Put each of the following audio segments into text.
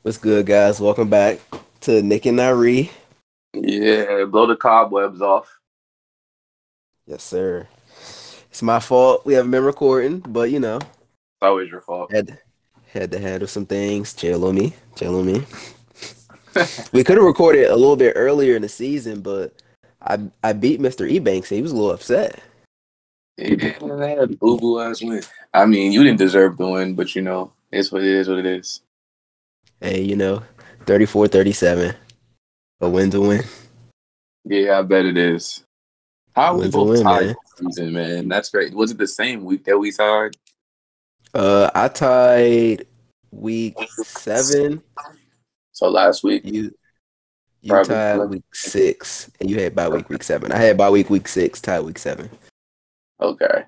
What's good, guys? Welcome back to Nick and Nari. Yeah, blow the cobwebs off. Yes, sir. It's my fault. We haven't been recording, but It's always your fault. had had to handle some things. Chill on me. Chill on me. We could have recorded a little bit earlier in the season, but I beat Mr. Ebanks. He was a little upset. Yeah, that boo boo ass win. I mean, you didn't deserve the win, but it's what it is. What it is. Hey, 34-37. A win's a win. Yeah, I bet it is. How A are we win's a both win, tied man. this season, man? That's great. Was it the same week that we tied? I tied week 7. So last week, You you probably. tied week 6, and you had bye week 7. I had bye week 6, tied week 7. Okay.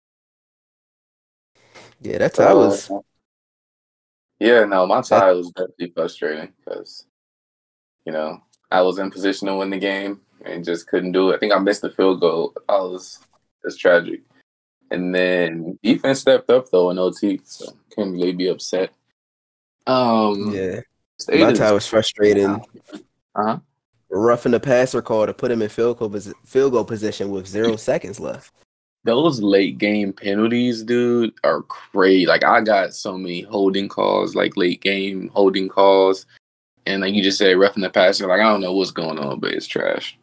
Yeah, that tie Uh, was yeah, no, my that. tie was definitely frustrating because you know I was in position to win the game and just couldn't do it. I think I missed the field goal. It's tragic. And then defense stepped up though in OT, so couldn't really be upset. Um, Yeah, State my is tie was frustrating. uh-huh. Roughing the passer call to put him in field goal position with 0 seconds left. Those late game penalties, dude, are crazy. Like I got so many holding calls, like late game holding calls, and like you just said, roughing the passer. Like I don't know what's going on, but it's trash.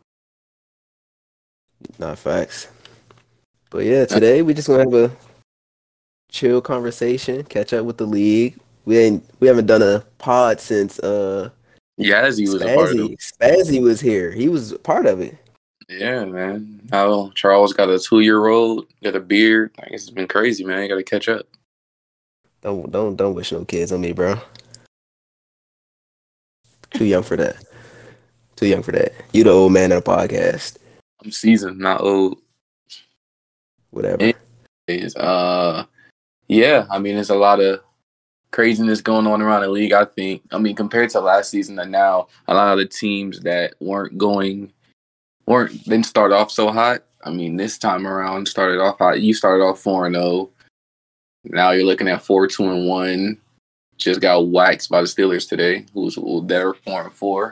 Not facts. But yeah, today we just gonna have a chill conversation, catch up with the league. We haven't done a pod since Yazzie was a part of it. Spazzy was here. He was part of it. Yeah, man. How Charles got a 2-year-old, got a beard. Like it's been crazy, man. You got to catch up. Don't wish no kids on me, bro. Too young for that. Too young for that. You the old man of the podcast. I'm seasoned, not old. Whatever. Anyways, yeah, I mean, there's a lot of craziness going on around the league. I mean, compared to last season and now, a lot of the teams that didn't start off so hot. I mean, this time around started off hot. You started off 4-0. Now you're looking at 4-2-1. Just got waxed by the Steelers today, they're 4-4.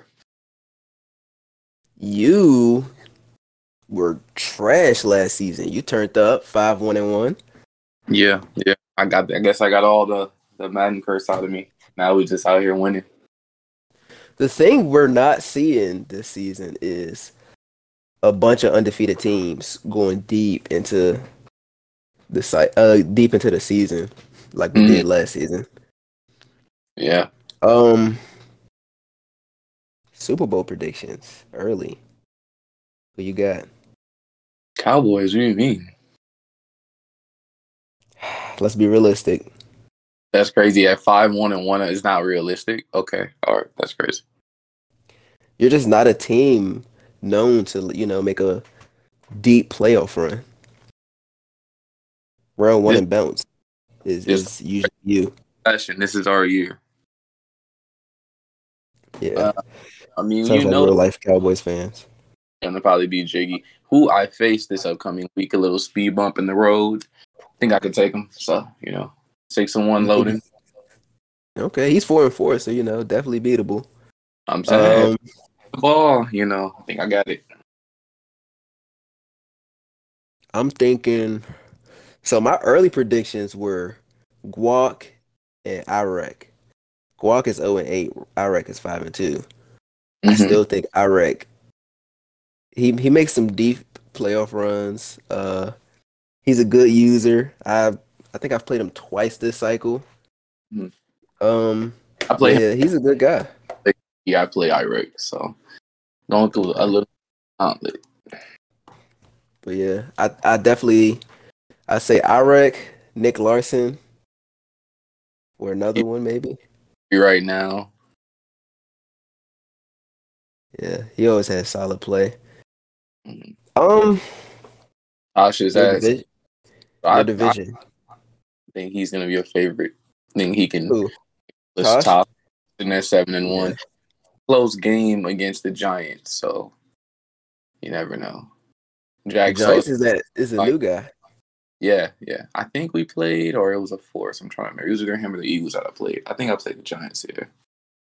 You were trash last season. You turned up 5-1-1. Yeah, yeah. I guess I got all the Madden curse out of me. Now we just out here winning. The thing we're not seeing this season is a bunch of undefeated teams going deep into the season, like we Mhm. did last season. Yeah. Um, Super Bowl predictions early. Who you got? Cowboys, what do you mean? Let's be realistic. That's crazy. At 5-1-1 is not realistic. Okay. All right. That's crazy. You're just not a team known to, make a deep playoff run. Round one This and bounce is just is usually you. fashion. This is our year. Yeah. Uh, I mean, Sounds like real life Cowboys fans. gonna probably be Jiggy, who I face this upcoming week. A little speed bump in the road. I think I could take him. So 6-1 loading. Okay, he's 4-4, so definitely beatable. I'm saying Um, the ball. I think I got it. I'm thinking. So my early predictions were Guac and Iraq. Guac is 0-8. Iraq is 5-2. I Mm-hmm. still think Iraq. He makes some deep playoff runs. He's a good user. I think I've played him twice this cycle. Mm-hmm. I But play him. yeah, he's a good guy. Yeah, I play Iraq. So going through a Okay. little gauntlet. But yeah, I say Iraq, Nick Larson, or another one maybe. Right now. Yeah, he always has solid play. Mhm. Um, Tasha's your ass. division, your I division. think he's gonna be a favorite. I think he can Who? list Tosh? top in there 7-1. Yeah. Close game against the Giants, so you never know. The Jack so Giants is a new guy. yeah, yeah. I think we played or it was a force. I'm trying to remember. It was either him or the Eagles that I played. I think I played the Giants here.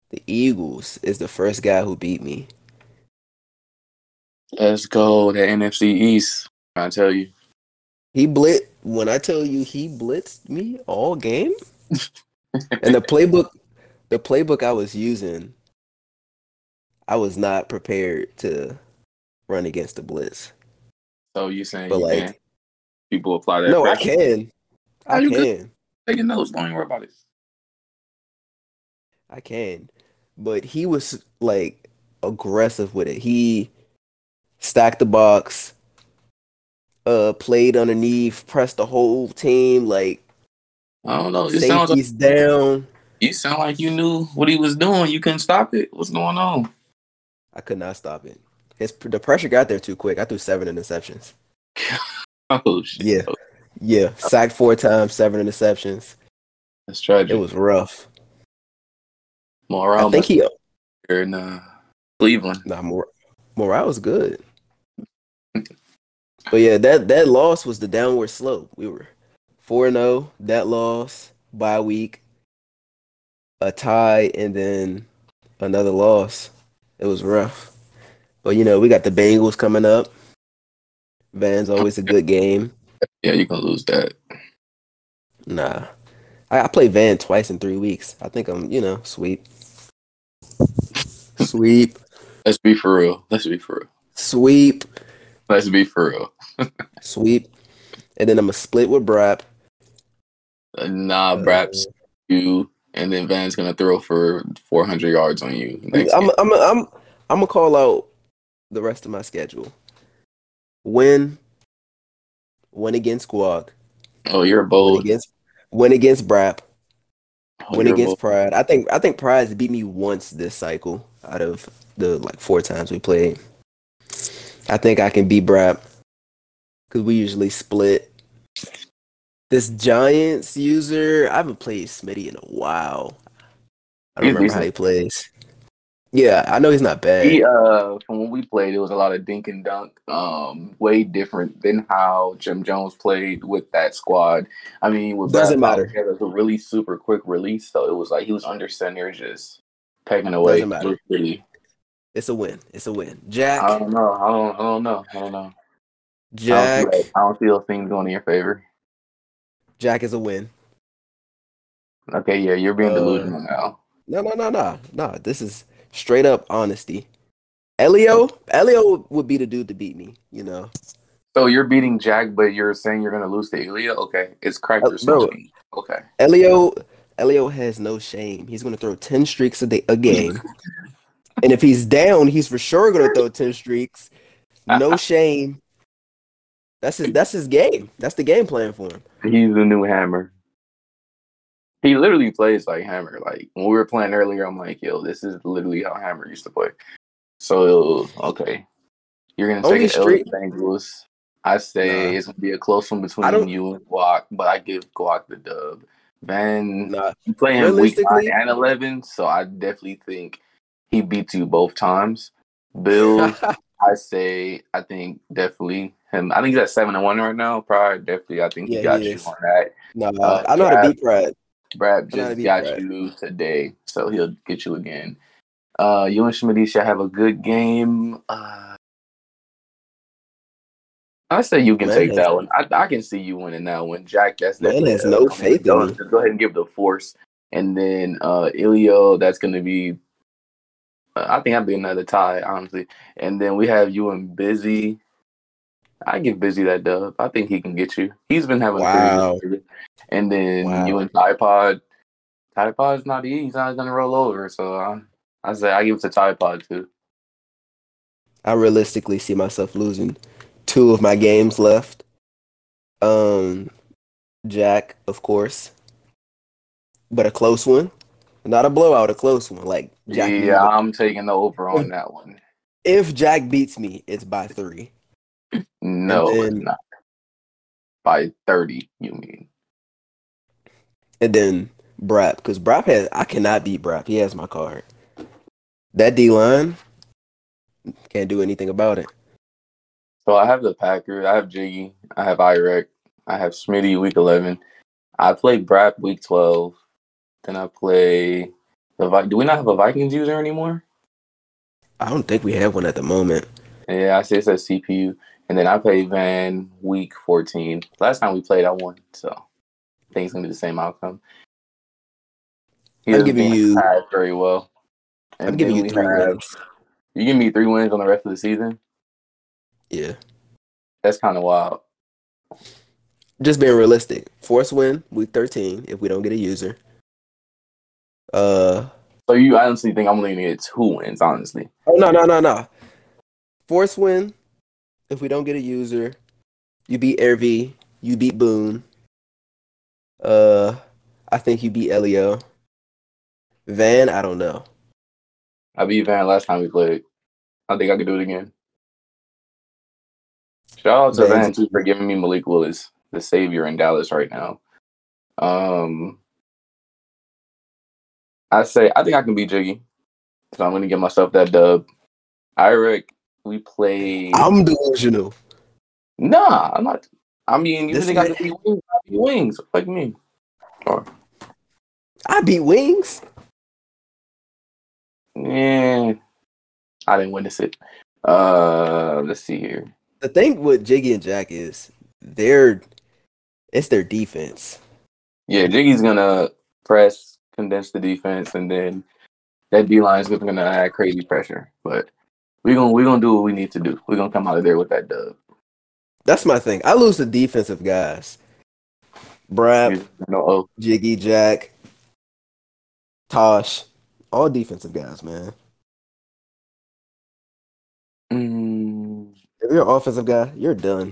The Eagles is the first guy who beat me. Let's go. The NFC East. I tell you. When I tell you he blitzed me all game, and the playbook I was using, I was not prepared to run against the blitz. So you saying But you can like, people apply that no, I pressure? can. Oh, I you good? can. Taking notes. Don't even worry about it. I can. But he was like aggressive with it. He stacked the box, played underneath, pressed the whole team, like I don't know. It sounds like safeties down. you sound like you knew what he was doing. You couldn't stop it. What's going on? I could not stop it. The pressure got there too quick. I threw 7 interceptions. Oh shit. Yeah. Yeah. Sacked 4 times, 7 interceptions. That's It tragic. was rough. I Morale think must he be here in Cleveland. nah, morale was good. But yeah, that loss was the downward slope. We were 4-0, that loss, bye week, a tie, and then another loss. It was rough. But we got the Bengals coming up. Van's always a good game. Yeah, you can lose that. Nah. I played Van twice in 3 weeks. I think I'm, sweep. Sweep. Let's be for real. Let's be for real. Sweep. Let's be for real. Sweep. And then I'm going to split with Brap. Nah, Uh, Braps, you, and then Van's gonna throw for 400 yards on you next I'm game. I'm I'm I'm gonna call out the rest of my schedule. Win, win against Guac, Oh, you're win bold. against win against Brap, Oh, win you're bold. against Pride. I think Pride's beat me once this cycle out of the like 4 times we played. I think I can beat Brap because we usually split. This Giants user, I haven't played Smitty in a while. I don't He's remember how decent. he plays. Yeah, I know he's not He bad. from when we played, it was a lot of dink and dunk. Way different than how Jim Jones played with that squad. I mean, with Brad Doesn't Powell, matter. he had a really super quick release, so it was like he was under center just pegging Doesn't away. It matter. was pretty. It's a win. It's a win. I Jack, don't know. I don't know. I don't know. Jack, I don't see those things going in your favor. Jack is a win. Okay, yeah, you're being Uh, delusional now. no, no, no, no, no. This is straight up honesty. Elio would be the dude to beat me. So you're beating Jack, but you're saying you're gonna lose to Ilya? Okay, it's crackers Bro, smoking. Okay. Elio, Elio has no shame. He's gonna throw 10 streaks a game, and if he's down, he's for sure gonna throw 10 streaks. No shame. That's his game. That's the game plan for him. He's the new Hammer. He literally plays like Hammer. Like when we were playing earlier, I'm like, yo, this is literally how Hammer used to play. So okay, you're gonna take Only an L to streak. the Bengals. I say Nah, it's gonna be a close one I between don't. you and Guac, but I give Guac the dub. Van, Nah, you play him week 9 realistically, and 11, so I definitely think he beats you both times. Bills, I think definitely him. I think he's at 7-1 right now. Probably definitely, I think he yeah, he got you is. on that. Nah, I know how to Brad, beat Pride. Brad I know how to just beat got Pride. you today, so he'll get you again. You and Schmidt should have a good game. I say you can Man take has that one. I can see you winning that one. Jack, that's man definitely has no faith in me. just go ahead and give the force. And then Ilio, that's gonna be I think that'd be another tie, honestly. And then we have you and Busy. I give Busy that dub. I think he can get you. He's been having a pretty good Wow, year. And then you wow. and Tripod. Tripod's not easy. He's not gonna roll over. So I say I give it to Tripod too. I realistically see myself losing 2 of my games left. Um, Jack, of course, but a close one, not a blowout, a close one. Like Jack Yeah, beat. I'm taking the over If, on that one. if Jack beats me, it's by 3, and No, it's then not. By 30, you mean. and then Brap, because I cannot beat Brap. He has my card. That D line can't do anything about it. So I have the Packers, I have Jiggy, I have Irek, I have Smitty week 11. I play Brap week 12. Then I play Do we not have a Vikings user anymore? I don't think we have one at the moment. Yeah, I see it says CPU. And then I played Van week 14. Last time we played, I won. So I think it's going to be the same outcome. He I'm doesn't giving think you. I very well. I'm And giving then you we 3 wins. you give me 3 wins on the rest of the season? Yeah. That's kind of wild. Just being realistic. Force win week 13 if we don't get a user. So you honestly think I'm only going to get 2 wins, honestly? Oh no. Force win if we don't get a user. You beat RV. You beat Boone. I think you beat Elio. Van, I don't know. I beat Van last time we played. I think I could do it again. Shout out to Van's Van, too, for giving me Malik Willis, the savior in Dallas right now. I think I can beat Jiggy. So I'm going to give myself that dub. Irek, we played. I'm delusional. Nah, I'm not. I mean, you This think I man, could beat Wings? I beat Wings. Like me. Or, I beat Wings. yeah, I didn't witness it. Let's see here. The thing with Jiggy and Jack is it's their defense. Yeah, Jiggy's gonna press, condense the defense, and then that D line is gonna add crazy pressure. But we're gonna do what we need to do. We're gonna come out of there with that dub. That's my thing. I lose the defensive guys. Brap, No, Jiggy, Jack, Tosh, all defensive guys, man. If you're an offensive guy, you're done.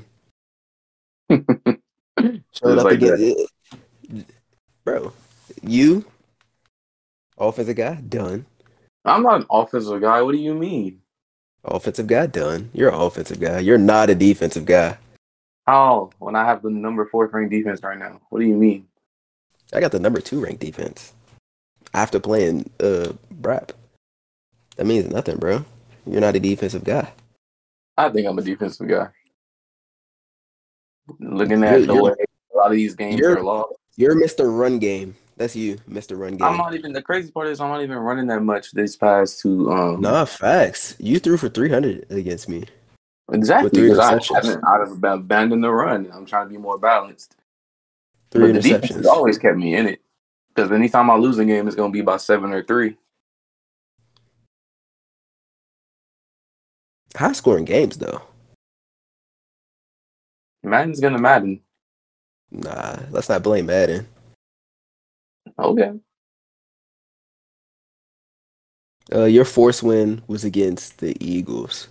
Showed just up like again, that. bro. You, offensive guy, done. I'm not an offensive guy. What do you mean? Offensive guy, done. You're an offensive guy. You're not a defensive guy. How? When I have the number 4th ranked defense right now. What do you mean? I got the number 2 ranked defense after playing Brap. That means nothing, bro. You're not a defensive guy. I think I'm a defensive guy. Looking You're at the way you're a lot of these games you're are lost. you're Mr. Run Game. That's you, Mr. Run I'm Game. not even the crazy part is I'm not even running that much this past 2 Nah, facts. You threw for 300 against me exactly with 3 because interceptions. I've abandoned the run. I'm trying to be more balanced. 3 But the defense has interceptions. always kept me in it. Because anytime I lose a game, it's gonna be by 7 or 3. High scoring games though. Madden's gonna Madden. Nah, let's not blame Madden. Okay. Your force win was against the Eagles.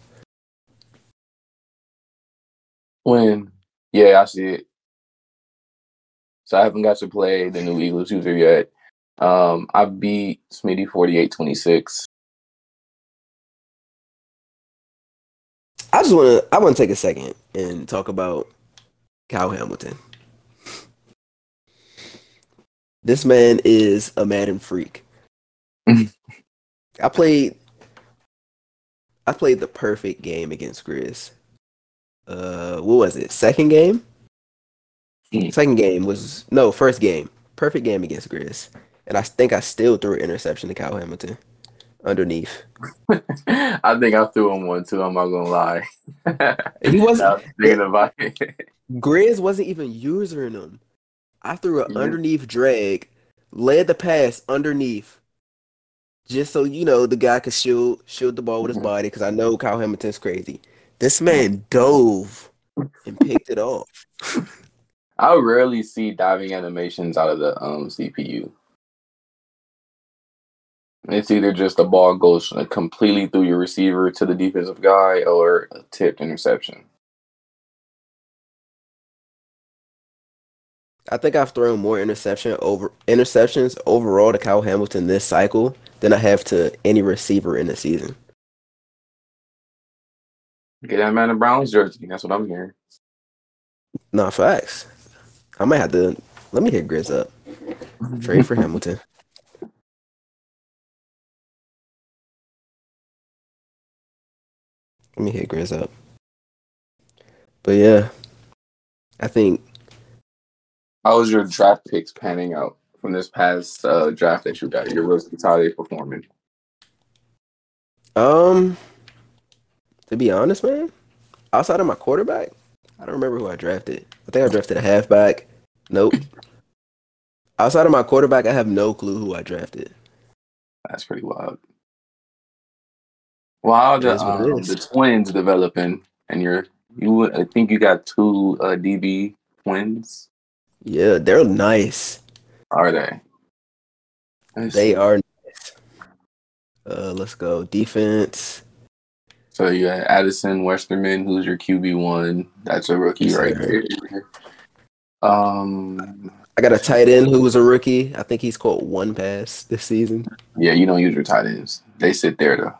When yeah, I see it. So I haven't got to play the new Eagles user yet. I beat Smitty 48-26. I wanna take a second and talk about Kyle Hamilton. This man is a Madden freak. I played the perfect game against Grizz. What was it? Second game? Second game was no, first game. Perfect game against Grizz. And I think I still threw an interception to Kyle Hamilton underneath. I think I threw him one too. I'm not gonna lie. He wasn't. I was thinking about it. Grizz wasn't even using him. I threw an Yeah. underneath drag, led the pass underneath, just so you know the guy could shield the ball with his body. Because I know Kyle Hamilton's crazy. This man dove and picked it off. I rarely see diving animations out of the CPU. It's either just the ball goes completely through your receiver to the defensive guy or a tipped interception. I think I've thrown more interceptions overall to Kyle Hamilton this cycle than I have to any receiver in the season. Get that man a Browns jersey. That's what I'm hearing. Nah, facts. I might have to let me hit Grizz up. Trade for Hamilton. Let me hit Grizz up. But yeah, I think How was your draft picks panning out from this past draft that you got? Your rookies, how they performing? Um, to be honest, man, outside of my quarterback, I don't remember who I drafted. I think I drafted a halfback. Nope. Outside of my quarterback, I have no clue who I drafted. That's pretty wild. Well, how are It is what it the is. twins developing? And I think you got two DB twins. Yeah, they're nice. Are they? Let's They see. are nice. Let's go. Defense. So you got Addison Westerman, who's your QB1. That's a rookie Yes, right sir. there. Um, I got a tight end who was a rookie. I think he's caught one pass this season. yeah, you don't use your tight ends. They sit there though.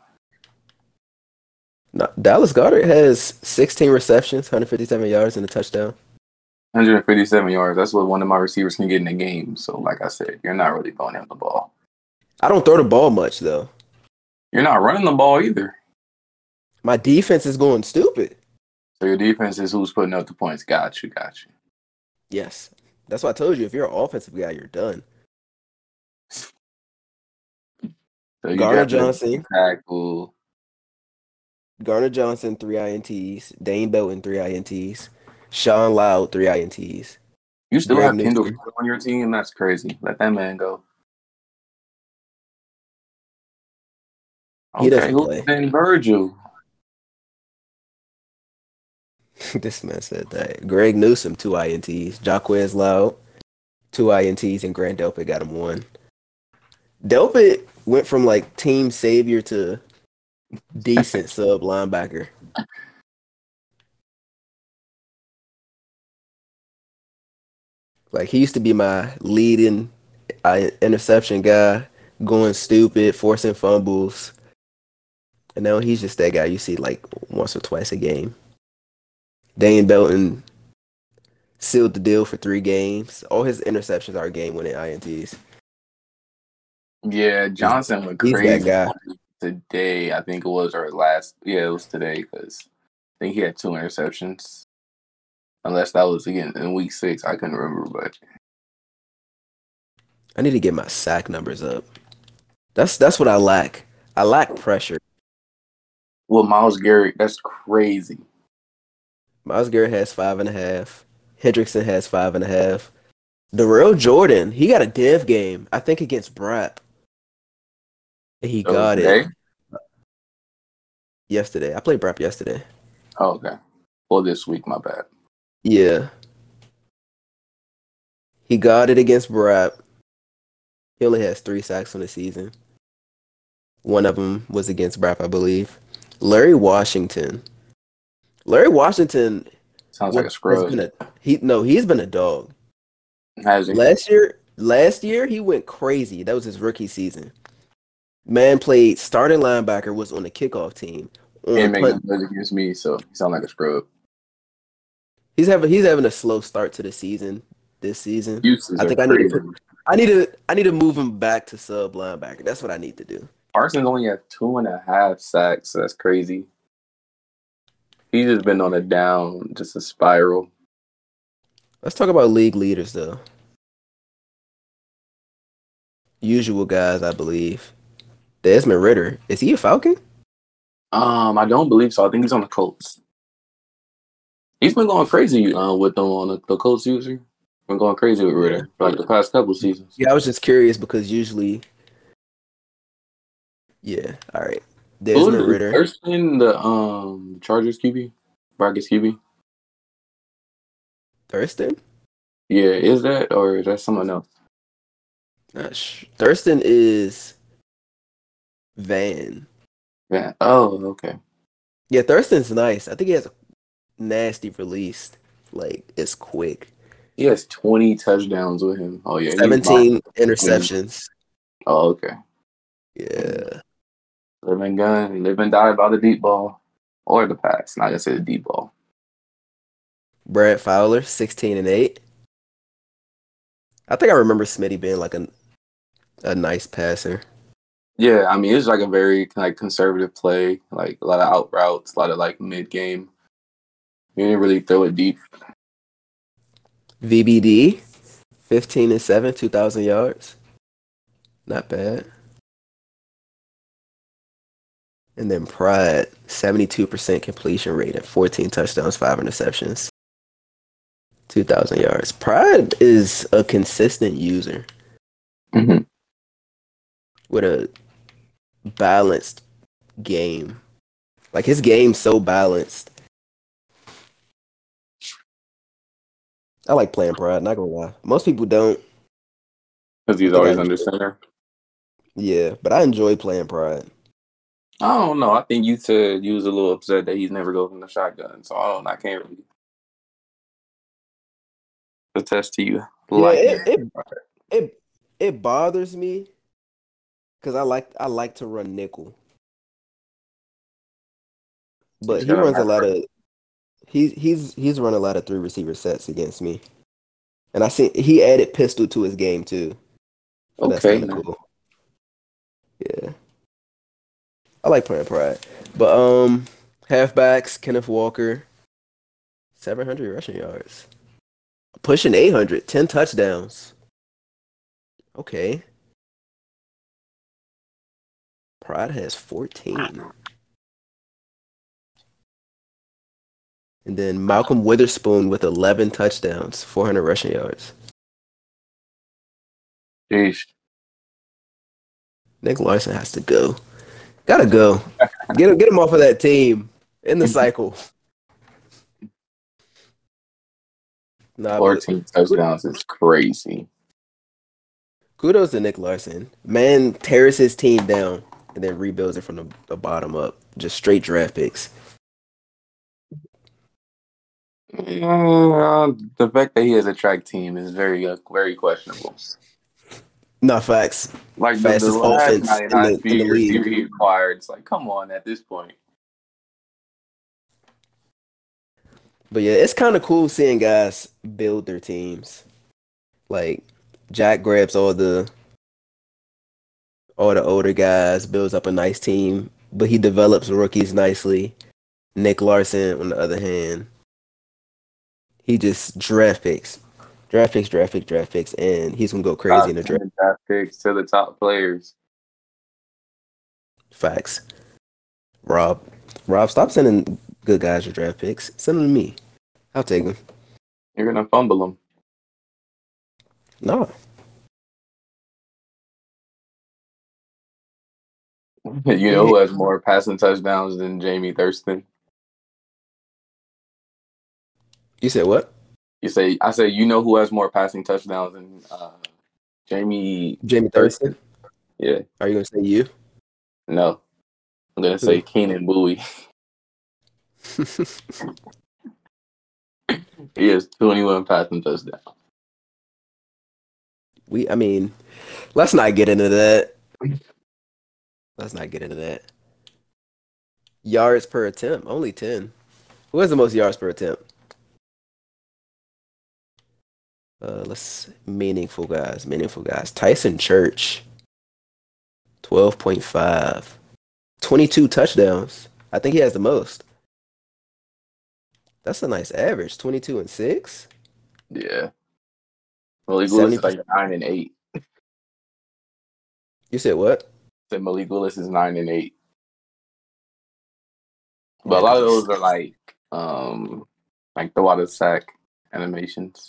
No, Dallas Goedert has 16 receptions, 157 yards, and a touchdown. 157 yards. That's what one of my receivers can get in a game. So, like I said, you're not really throwing him the ball. I don't throw the ball much, though. You're not running the ball either. My defense is going stupid. So your defense is who's putting up the points. Got you. Yes. That's why I told you, if you're an offensive guy, you're done. So you Garner drafted a Johnson. tackle. Garner Johnson, 3 INTs. Dane Belton, 3 INTs. Sean Loud, 3 INTs. You still Greg have Kendall Newsome. on your team? That's crazy. Let that man go. He Okay, doesn't who's play. Ben Virgil? This man said that. Greg Newsome, 2 INTs. Jaquez Loud, 2 INTs, and Grant Delpit got him 1. Delpit went from like team savior to decent sub linebacker. Like he used to be my leading interception guy, going stupid, forcing fumbles. And now he's just that guy you see like once or twice a game. Dane Belton sealed the deal for 3 games. All his interceptions are game-winning INTs. Yeah, He's, Johnson went he's that crazy guy. today. I think it was or last. Yeah, it was today because I think he had 2 interceptions. Unless that was again in week 6, I couldn't remember. But I need to get my sack numbers up. That's what I lack. I lack pressure. well, Myles Garrett, that's crazy. Myles Garrett has 5.5. Hendrickson has 5.5. Darrell Jordan, he got a dev game, I think against Brap. And he So got it today. yesterday. I played Brap yesterday. Oh, okay. Well, this week, my bad. Yeah. He got it against Brap. He only has 3 sacks on the season. One of them was against Brap, I believe. Larry Washington. Larry Washington Sounds like a has scrub. been he's been a dog. Has he? Last year he went crazy. That was his rookie season. Man played starting linebacker, was on the kickoff team. On Can't make no punt, noise against me, so he sounds like a scrub. he's having a slow start to the season this season. Uses I are think I need to crazy. put I need to move him back to sub linebacker. That's what I need to do. Parsons only had 2.5 sacks. So that's crazy. He's just been on a down, just a spiral. Let's talk about league leaders though. Usual guys, I believe. Desmond Ritter. Is he a Falcon? I don't believe so. I think he's on the Colts. He's been going crazy with them on the Colts user. Been going crazy with Ritter for like the past couple seasons. Yeah, I was just curious because usually, yeah. All right, Desmond Who is Ritter. Thurston, the Chargers QB? Brackets QB? Thurston? Yeah, is that or is that someone else? Thurston is Van. Yeah. Oh, okay. Yeah, Thurston's nice. I think he has a nasty release. Like it's quick. He has 20 touchdowns with him. Oh yeah, he's my 17 interceptions. Oh, okay. Yeah. Live and gun, live and die by the deep ball or the pass. Not gonna say the deep ball. Brad Fowler, 16-8. I think I remember Smitty being like a nice passer. Yeah, I mean it's like a very like conservative play, like a lot of out routes, a lot of like mid game. You didn't really throw it deep. VBD, 15-7, 2,000 yards. Not bad. And then Pride, 72% completion rate and 14 touchdowns, 5 interceptions, 2,000 yards. Pride is a consistent user Mm-hmm. with a balanced game. Like his game's so balanced. I like playing Pride, not gonna lie. Most people don't. Because I he's think I always enjoy under it. center. Yeah, but I enjoy playing Pride. I don't know. I think you said you was a little upset that he's never go from the shotgun. So I don't know. I can't really attest to you Yeah, liking. it it bothers me because I like to run nickel, You but just he gotta runs a match lot up. of he's run a lot of three receiver sets against me, and I see he added pistol to his game too, so that's Okay, kind of now. cool. Yeah, I like playing Pride, but halfbacks Kenneth Walker, 700 rushing yards, pushing 800, 10 touchdowns. Okay, Pride has 14. And then Malcolm Witherspoon with 11 touchdowns, 400 rushing yards. Jeez. Nick Larson has to go. Gotta go. Get him off of that team in the cycle. Nah, but 14 touchdowns is crazy. kudos to Nick Larson. Man tears his team down and then rebuilds it from the bottom up. Just straight draft picks. The fact that he has a track team is very questionable. Not facts. Like the Fastest last offense in 99 the in speed the league. receiver he acquired, it's like, come on at this point. But yeah, it's kind of cool seeing guys build their teams. Like Jack grabs all the older guys, builds up a nice team, but he develops rookies nicely. Nick Larson, on the other hand, he just draft picks, and he's gonna go crazy in Top the draft. 10 draft picks to the top players. Facts. Rob, Rob, stop sending good guys your draft picks. Send them to me. I'll take them. You're gonna fumble them. No, You know who has more passing touchdowns than Jamie Thurston? you said what? I say, you know who has more passing touchdowns than Jamie Jamie Thurston? Thurston? Yeah, Are you gonna say you? no. I'm gonna Who? say Keenan Bowie. He has 21 passing touchdowns. I mean, let's not get into that. Let's not get into that. Yards per attempt, only 10. Who has the most yards per attempt? Let's meaningful guys. Tyson Church, 12.5. 22 touchdowns. I think he has the most. That's a nice average. 22 and 6. Yeah. Malik Willis is 70%. like 9-8. You said what? So Malik Willis is 9-8. But Yeah, a lot because of he's those are like the water sack animations.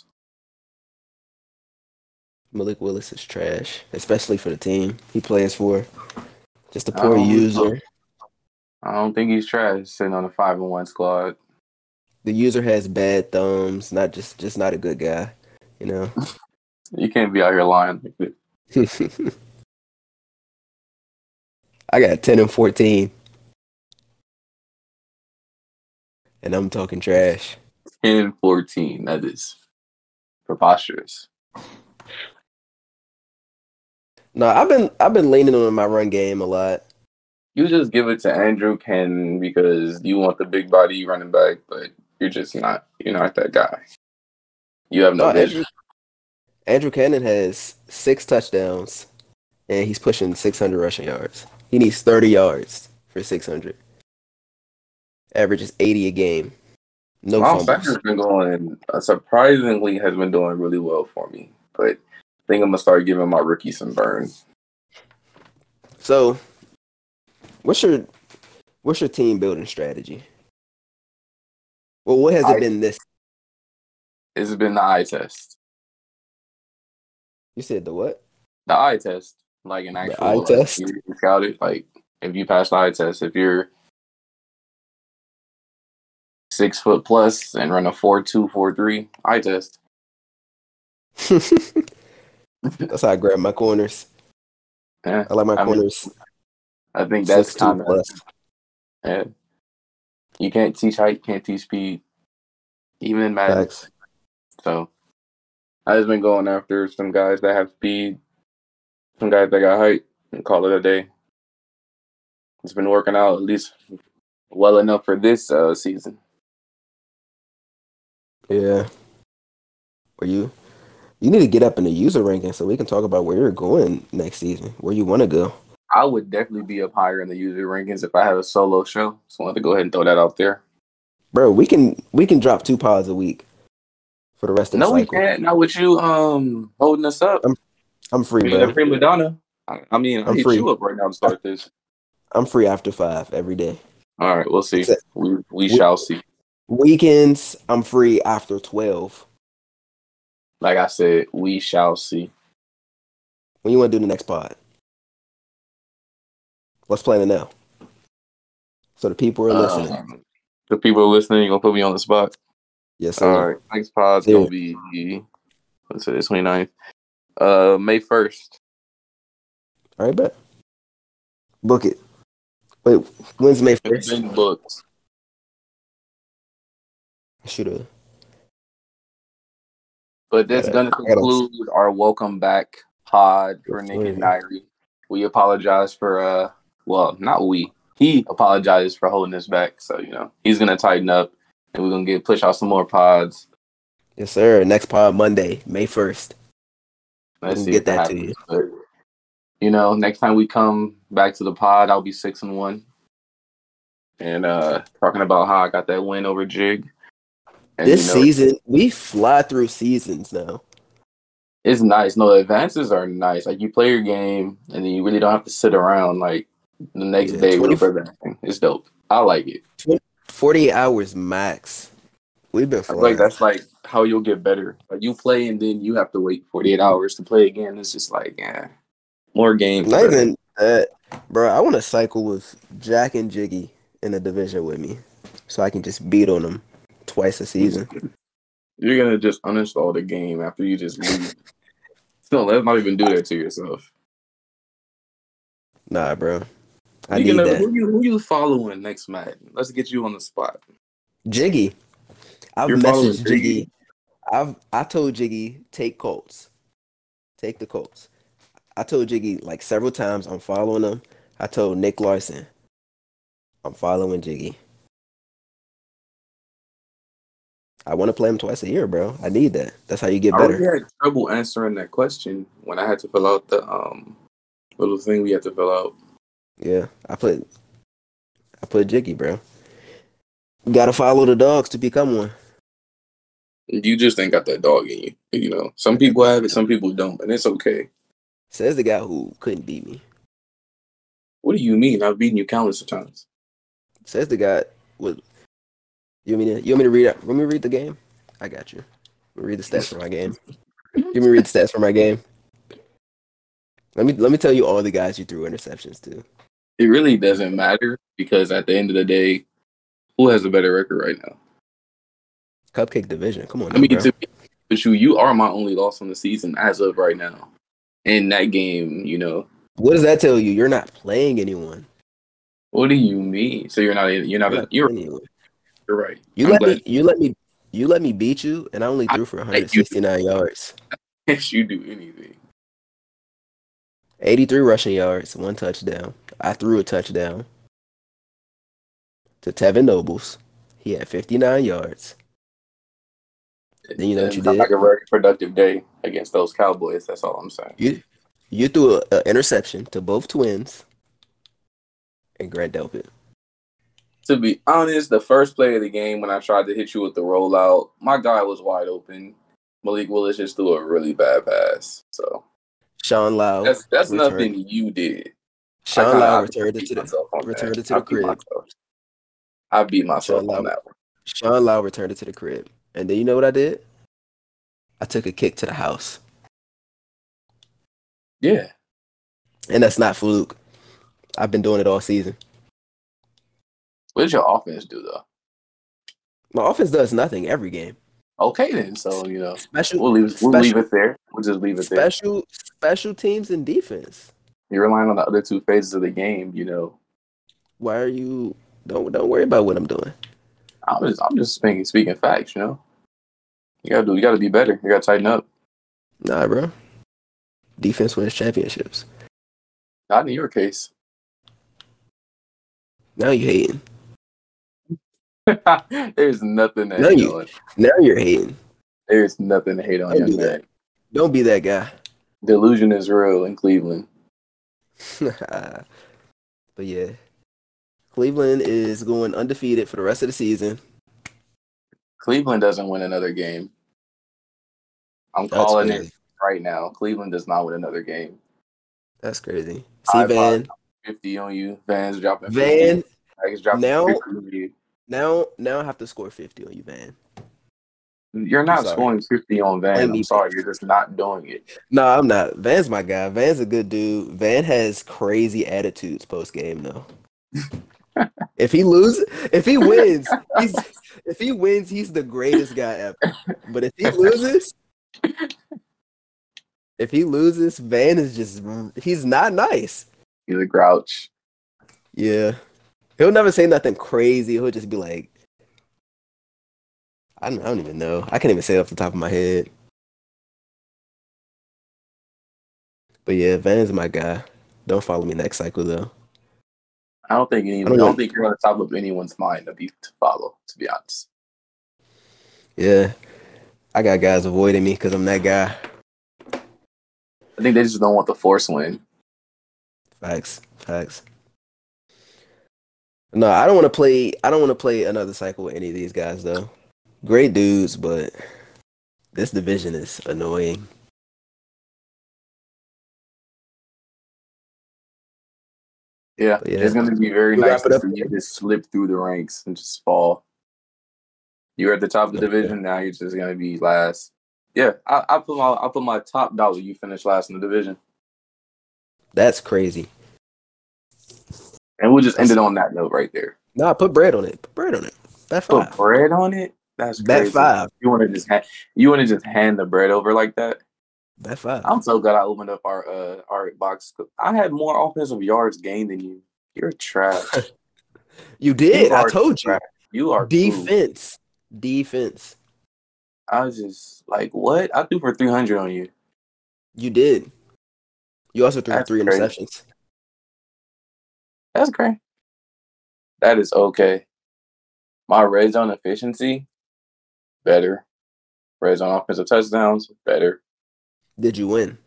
Malik Willis is trash, especially for the team he plays for. Just a I poor don't know. user. I don't think he's trash sitting on a 5-1 squad. The user has bad thumbs, not just not a good guy, you know. You can't be out here lying like this. I got 10 and 14, and I'm talking trash. 10-14. That is preposterous. No, I've been leaning on my run game a lot. You just give it to Andrew Ken because you want the big body running back, but you're not that guy. You have no No, vision. Andrew Cannon has 6 touchdowns, and he's pushing 600 rushing yards. He needs 30 yards for 600. Average is 80 a game. No Miles Sanders fumbles. has been going surprisingly has been doing really well for me. but I think I'm gonna start giving my rookie some burn. So, what's your team building strategy? Well, what has it been this? It's been the eye test. You said the what? The eye test, like an The eye actual test? you scout it. Like if you pass the eye test, if you're 6 foot plus and run a 4.2, 4.3 eye test. That's how I grab my corners. Yeah, I like my corners I think that's 6'2" kind of plus. yeah. You can't teach height, can't teach speed, even in Madden. Facts. So I've just been going after some guys that have speed, some guys that got height, and call it a day. It's been working out at least well enough for this season. Yeah. Or you need to get up in the user ranking so we can talk about where you're going next season, where you want to go. I would definitely be up higher in the user rankings if I had a solo show. So I wanted to go ahead and throw that out there. Bro, we can drop 2 pods a week for the rest of the No, we cycle. can't. Not with you holding us up. I'm free, Being a bro. prima donna. I mean, I I'm hit free. you up right now to start this. I'm free after 5 every day. All right, we'll see. Except We shall see. weekends, I'm free after 12. Like I said, we shall see. When you want to do the next pod? Let's plan it now. So the people are listening. The people are listening, you're going to put me on the spot? Yes, sir. All right, next pod's going to be, let's say, 29th. May 1st. All right, bet. Book it. Wait, when's May 1st? It's been booked. Should've. But that's going to conclude our welcome back pod for Naked Diary. We apologize for, well, not we. He apologized for holding us back. So, he's going to tighten up and we're going to push out some more pods. Yes, sir. Next pod Monday, May 1st. Let's see get if that to happens. But, next time we come back to the pod, I'll be 6-1. And talking about how I got that win over Jig. And, this season, we fly through seasons now. It's nice. No, the advances are nice. Like, you play your game, and then you really don't have to sit around, like, the next day with everything. It's dope. I like it. 48 hours max. We've been flying. Like, that's, like, how you'll get better. Like, you play, and then you have to wait 48 hours to play again. It's just like, more games. Not even that. Bro, I want to cycle with Jack and Jiggy in the division with me so I can just beat on them twice a season. You're going to just uninstall the game after you just leave. So let's not even do that to yourself. Nah, bro. I need that. Who you following next Madden? Let's get you on the spot. Jiggy. I've messaged Jiggy. I told Jiggy, take Colts. Take the Colts. I told Jiggy like several times I'm following him. I told Nick Larson, I'm following Jiggy. I want to play him twice a year, bro. I need that. That's how you get better. I really had trouble answering that question when I had to fill out the little thing we had to fill out. Yeah, I put Jiggy, bro. You gotta follow the dogs to become one. You just ain't got that dog in you. Some people have it, some people don't, and it's okay. Says the guy who couldn't beat me. What do you mean? I've beaten you countless of times. Says the guy with. You want me to read it? Want me to read the game? I got you. Read the stats for my game. Give me read the stats for my game. Let me tell you all the guys you threw interceptions to. It really doesn't matter because at the end of the day, who has a better record right now? Cupcake division. Come on, I mean, bro. you are my only loss on the season as of right now. In that game, What does that tell you? You're not playing anyone. What do you mean? So you're right. You let me beat you, and I only threw for 169 yards. Yes, you do anything. 83 rushing yards, 1 touchdown. I threw a touchdown to Tevin Nobles. He had 59 yards. Then you know what you did? Like a very productive day against those Cowboys. That's all I'm saying. You threw an interception to both twins and Grant Delpit. To be honest, the first play of the game when I tried to hit you with the rollout, my guy was wide open. Malik Willis just threw a really bad pass. So Sean Lau that's returned. nothing you did. Sean Lau I returned it beat to the myself on that. returned it to I the beat crib. myself. I beat Sean myself on Lau that one. Sean Lau returned it to the crib. And then you know what I did? I took a kick to the house. Yeah. And that's not fluke. I've been doing it all season. What did your offense do though? My offense does nothing every game. Okay then. So Special we'll leave special it there. We'll just leave it there. special teams and defense. You're relying on the other two phases of the game. Why are you don't worry about what I'm doing. I'm just speaking facts. You gotta be better. You gotta tighten up. Nah, bro. Defense wins championships. Not in your case. Now you hating. There's nothing to hate on. Now you're hating. There's nothing to hate on, young man. Don't be that guy. Delusion is real in Cleveland. But yeah. Cleveland is going undefeated for the rest of the season. Cleveland doesn't win another game. I'm calling it right now. Cleveland does not win another game. That's crazy. See, Van. 50 on you. Van's dropping 50. Van. Now I have to score 50 on you, Van. You're not scoring 50 on Van. I'm sorry. You're just not doing it. No, I'm not. Van's my guy. Van's a good dude. Van has crazy attitudes post game, though. If he wins, he's the greatest guy ever. But if he loses, Van is he's not nice. He's a grouch. Yeah. He'll never say nothing crazy. He'll just be like, I don't even know. I can't even say it off the top of my head. But yeah, Van's my guy. Don't follow me next cycle though. I don't think you're on the top of anyone's mind to follow, to be honest. Yeah. I got guys avoiding me because I'm that guy. I think they just don't want the force win. Facts. No, I don't want to play another cycle with any of these guys though. Great dudes, but this division is annoying. Yeah, it's going to be very nice to see you just slip through the ranks and just fall. You're at the top of the division, now you're just going to be last. Yeah, I'll put my top dollar you finish last in the division. That's crazy. And we'll just end it on that note right there. Nah, put bread on it. Bet 5. Put bread on it? That's crazy. Bet 5. You want to just hand the bread over like that? Bet 5. I'm so glad I opened up our box. I had more offensive yards gained than you. You're trash. You did. I told you. You are defense. Defense. I was just like, what? I threw for 300 on you. You did. You also threw 3 interceptions. That's great. That is okay. My red zone efficiency, better. Red zone offensive touchdowns, better. Did you win?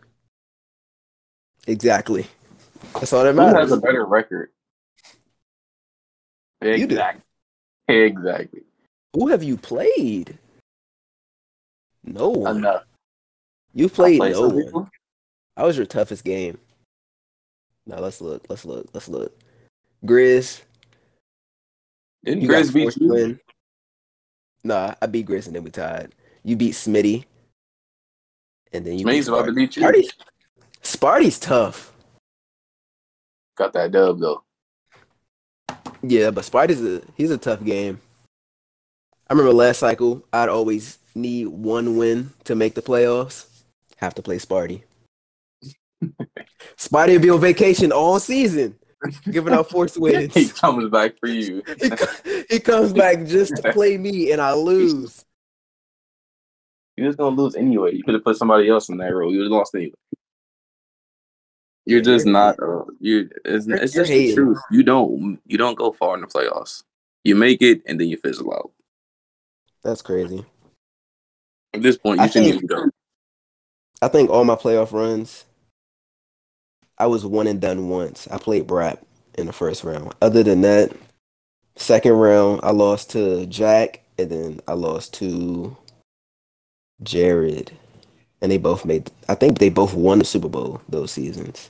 Exactly. That's all that matters. Who has a better record? Exactly. You do. Exactly. Who have you played? No one. Enough. You played no one. People? How was your toughest game? Now let's look. Grizz. Didn't Grizz beat you? Win. Nah, I beat Grizz and then we tied. You beat Smitty. And then you Smitty's about to beat you. Sparty's tough. Got that dub though. Yeah, but he's a tough game. I remember last cycle, I'd always need one win to make the playoffs. Have to play Sparty. Sparty will be on vacation all season, giving out forced wins. He comes back for you. he comes back just to play me, and I lose. You're just gonna lose anyway. You could have put somebody else in that role. You would have lost anyway. You're just not. It's just the truth. You don't go far in the playoffs. You make it and then you fizzle out. That's crazy. At this point, you shouldn't even go. I think all my playoff runs, I was one and done once. I played Brap in the first round. Other than that, second round, I lost to Jack, and then I lost to Jared, and they both made. I think they both won the Super Bowl those seasons.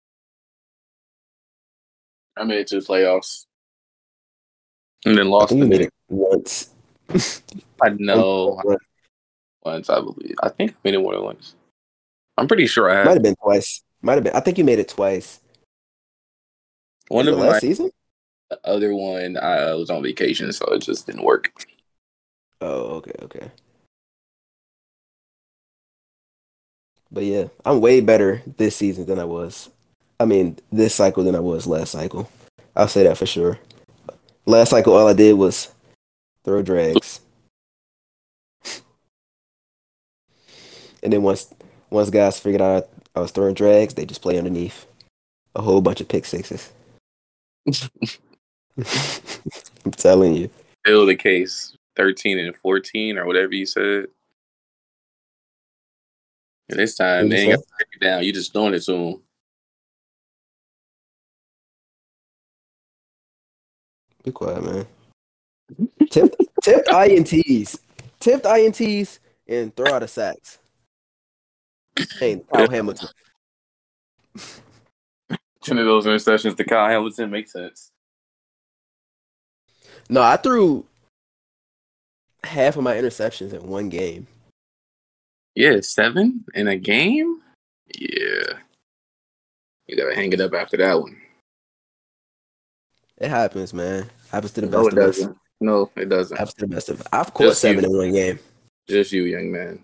I made it to the playoffs and then I lost think the you made next. it once. I know once, I believe. I think I made it more than once. I'm pretty sure I Might have. have been twice. Might have been. I think you made it twice. One Was of it them, last season? the other one, I was on vacation, so it just didn't work. Oh, okay, okay. But yeah, I'm way better this season than I was. I mean, this cycle than I was last cycle. I'll say that for sure. Last cycle, all I did was throw drags, and then once guys figured out I was throwing drags, they just play underneath a whole bunch of pick sixes. I'm telling you. Still the case. 13 and 14 or whatever you said. And this time, What you they ain't got say? to take it down. You just throwing it to them. Be quiet, man. Tipped INTs, tipped INTs, and throw out of sacks. Hey, Kyle Hamilton. 10 of those interceptions to Kyle Hamilton makes sense. No, I threw half of my interceptions in one game. Yeah, 7 in a game? Yeah. You got to hang it up after that one. It happens, man. Happens to the No, best it of us. doesn't. No, it doesn't. Happens to the best of us. I've caught Just 7 you. in one game. Just you, young man.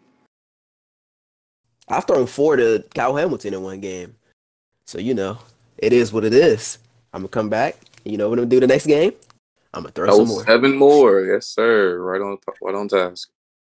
I've thrown 4 to Kyle Hamilton in one game. So, it is what it is. I'm going to come back. You know what I'm going to do the next game? I'm going to throw Oh, some more. 7 more. Yes, sir. Right on task.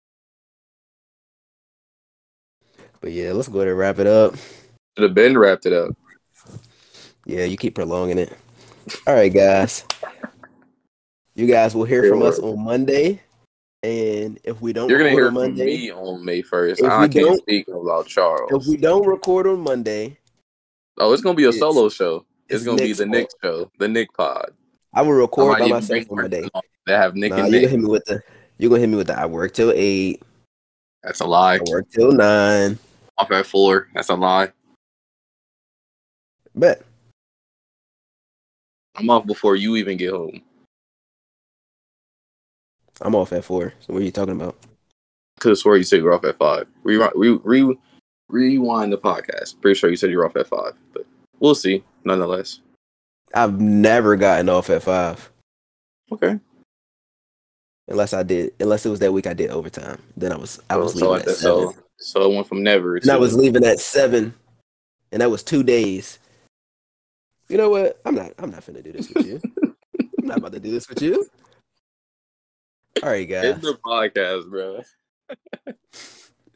But yeah, let's go ahead and wrap it up. Should have been wrapped it up. Yeah, you keep prolonging it. All right, guys. You guys will hear from us on Monday. And if we don't You're going to record hear on from Monday, me on May 1st. if I we can't don't speak about if we Charles. don't record on Monday, Oh, it's going to be a it's solo show. It's it's going to be Nick's the Nick fault. show, the Nick pod. I will I record might by even myself bring on friends Monday. along that have Nick Nah, and you're gonna Nick. hit me with I work till 8. That's a lie. I work till 9. Off at 4. That's a lie. Bet. I'm off before you even get home. I'm off at 4. So what are you talking about? Could have swore you said you're off at 5. Rewind the podcast. Pretty sure you said you're off at 5, but we'll see. Nonetheless. I've never gotten off at 5. Okay. Unless it was that week I did overtime. Then I was So leaving like at that. 7. So it went from never And I was to. leaving at 7. And that was 2 days. You know what? I'm not finna do this with you. I'm not about to do this with you. All right, guys. End the podcast, bro.